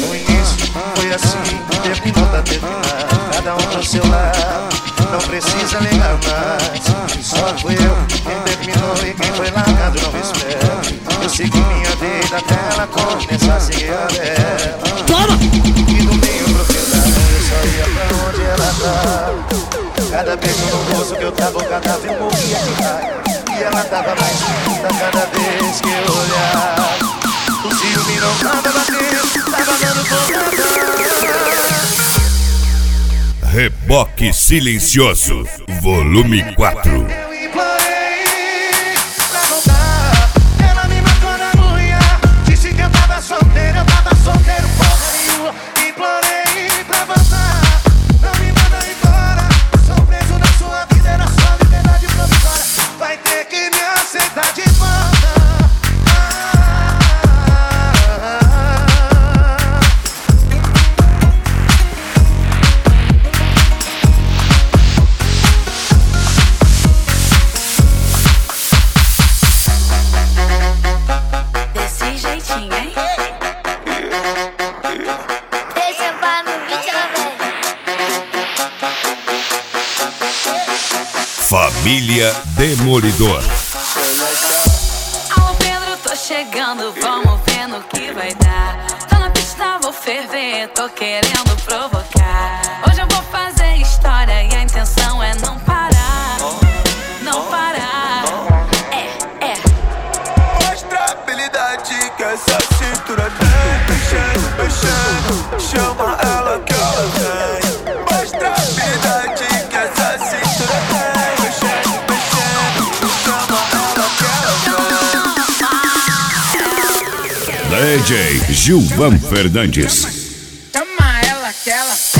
No início foi assim, terminou, tá terminado. Cada um pro seu lado, não precisa ligar mais. Só fui eu quem terminou e quem foi largado não me espera. Eu segui minha vida até ela começar a seguir a dela. Toma! E do meio pro final eu só ia pra onde ela tava. Cada beijo no rosto que eu tava, cada vez eu morria de raiva. E ela tava mais linda cada vez que eu olhava. O ciúme não tava batendo, tava dando porrada. Reboque Silencioso, volume 4. Eu implorei pra voltar. Ela me matou na unha. Disse que eu tava solteiro porra nenhuma. Implorei pra voltar. Não me manda embora. Sou preso na sua vida, era só liberdade provisória. Vai ter que me aceitar de volta. Família Demolidor. Alô Pedro, tô chegando, vamos ver no que vai dar. Tô na pista, vou ferver, tô querendo provocar. Hoje eu vou fazer história e a intenção é não parar. Não parar. Mostra a habilidade que essa cintura tem. Mexendo, mexendo, chama ela que ela tem. Mostra a habilidade que essa cintura tem. DJ Gilvan Fernandes. Chama ela que ela